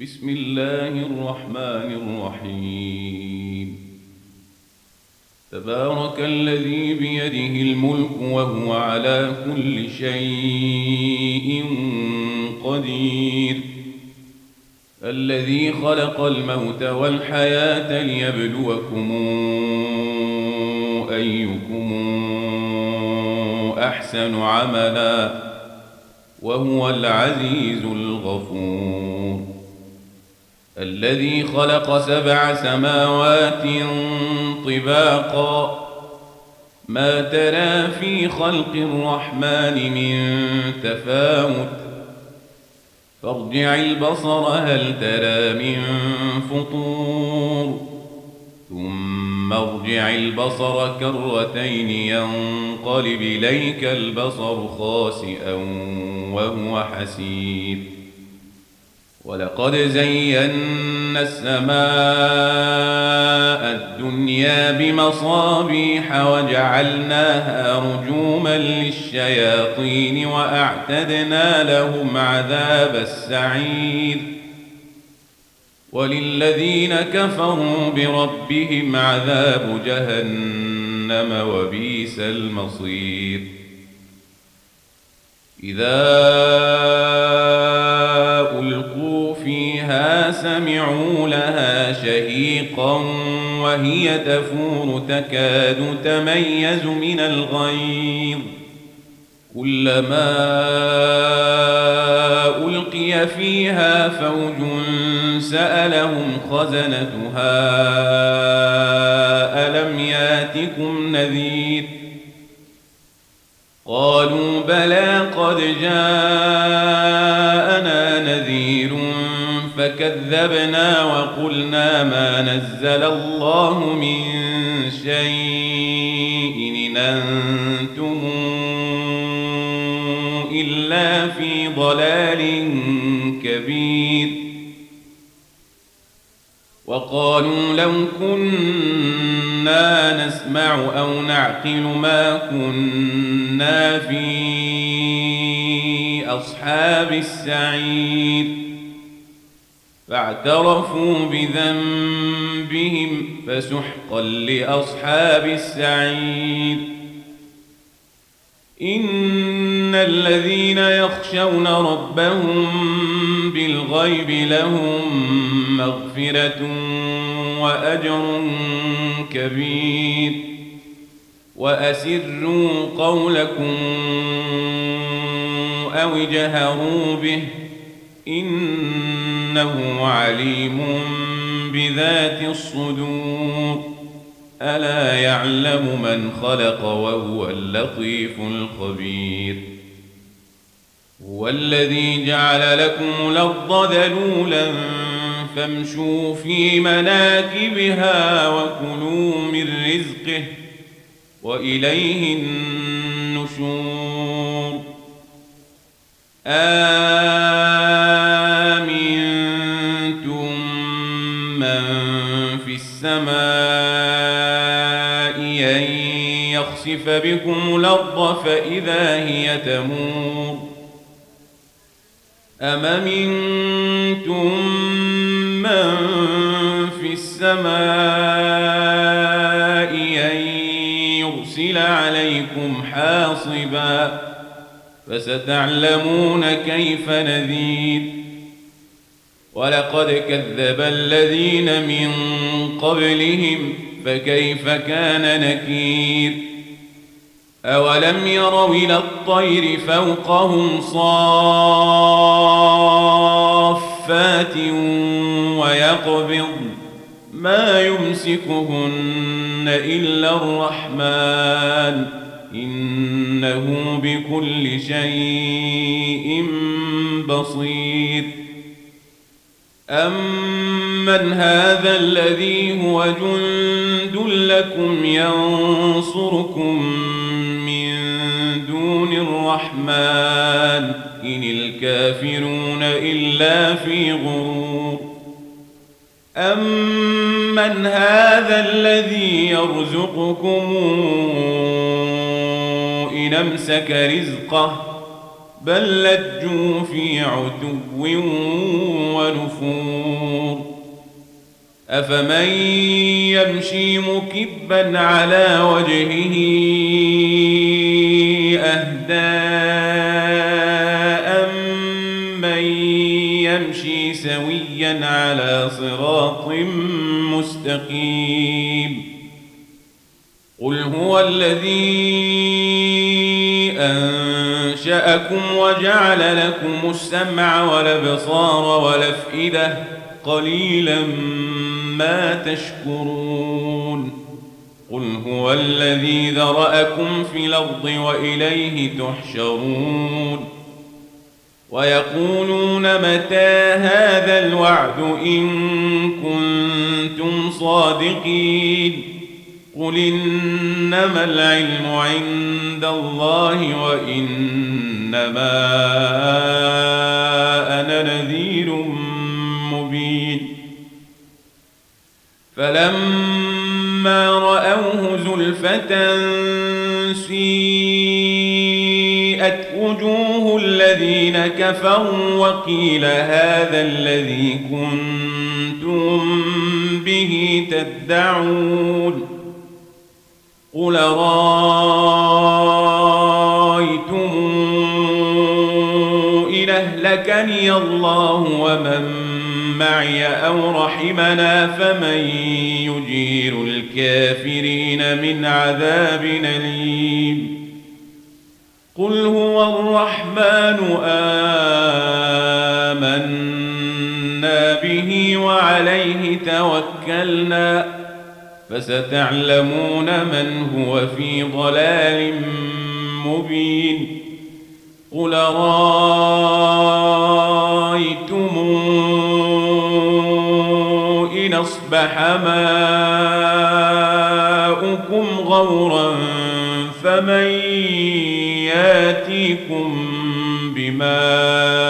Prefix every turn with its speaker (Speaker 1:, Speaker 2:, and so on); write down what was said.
Speaker 1: بسم الله الرحمن الرحيم. تبارك الذي بيده الملك وهو على كل شيء قدير، الذي خلق الموت والحياة ليبلوكم أيكم أحسن عملا وهو العزيز الغفور، الذي خلق 7 سماوات طباقا ما ترى في خلق الرحمن من تفاوت، فارجع البصر هل ترى من فطور، ثم ارجع البصر كرتين ينقلب إليك البصر خاسئا وهو حسير، ولقد زينا السماء الدنيا بمصابيح وجعلناها رجوما للشياطين وأعتدنا لهم عذاب السعير، وللذين كفروا بربهم عذاب جهنم وبئس المصير. إذا ألقوا فيها سمعوا لها شهيقا وهي تفور تكاد تميز من الغيظ، كلما ألقي فيها فوج سألهم خزنتها ألم ياتكم نذير، قالوا بلى قد جاءنا نذير فكذبنا وقلنا ما نزل الله من شيء إن أنتم إلا في ضلال كبير، وقالوا لو كنا نسمع أو نعقل ما كنا في أصحاب السعير، فاعترفوا بذنبهم فسحقا لأصحاب السعير. إن الذين يخشون ربهم بالغيب لهم مغفرة وأجر كبير، وأسروا قولكم أو اجهروا به إنه عليم بذات الصدور، ألا يعلم من خلق وهو اللطيف الخبير. هو الذي جعل لكم الأرض ذلولا فامشوا في مناكبها وكلوا من رزقه وإليه النشور. أأمنتم من في السماء أن يخسف بكم الأرض فإذا هي تمور، أم أمنتم من في السماء أن يرسل عليكم حاصبا فستعلمون كيف نذير. ولقد كذب الذين من قبلهم فكيف كان نكير. أولم يروا إلى الطير فوقهم صافات ويقبضن ما يمسكهن إلا الرحمن إنه بكل شيء بصير. أمن هذا الذي هو جند لكم ينصركم من دون الرحمن إن الكافرون إلا في غرور. أمن هذا الذي يرزقكم إن أمسك رزقه بل لجوا في عتو ونفور أفمن يمشي مكبا على وجهه أهدى أمن يمشي سويا على صراط مستقيم قل هو الذي أنشأكم وجعل لكم السمع والأبصار والأفئدة قليلا ما تشكرون قل هو الذي ذرأكم في الأرض وإليه تحشرون ويقولون متى هذا الوعد إن كنتم صادقين قل إنما العلم عند الله وإنما أنا نذير مبين فلما رأوه زلفة سيئت وجوه الذين كفروا وقيل هذا الذي كنتم به تدعون قل رأيتم إن أهلكني الله ومن معي أو رحمنا فمن يجير الكافرين من عذاب أليم قل هو الرحمن آمنا به وعليه توكلنا فستعلمون من هو في ضلال مبين قل رأيتم إن أصبح ماؤكم غورا فمن ياتيكم بماء